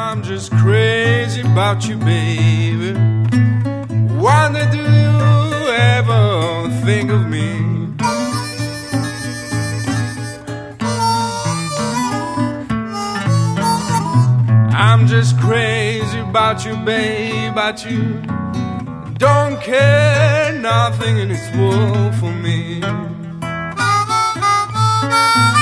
I'm just crazy about you, baby. Wonder do you ever think of me? I'm just crazy about you, babe, but you don't care nothing in this world for me.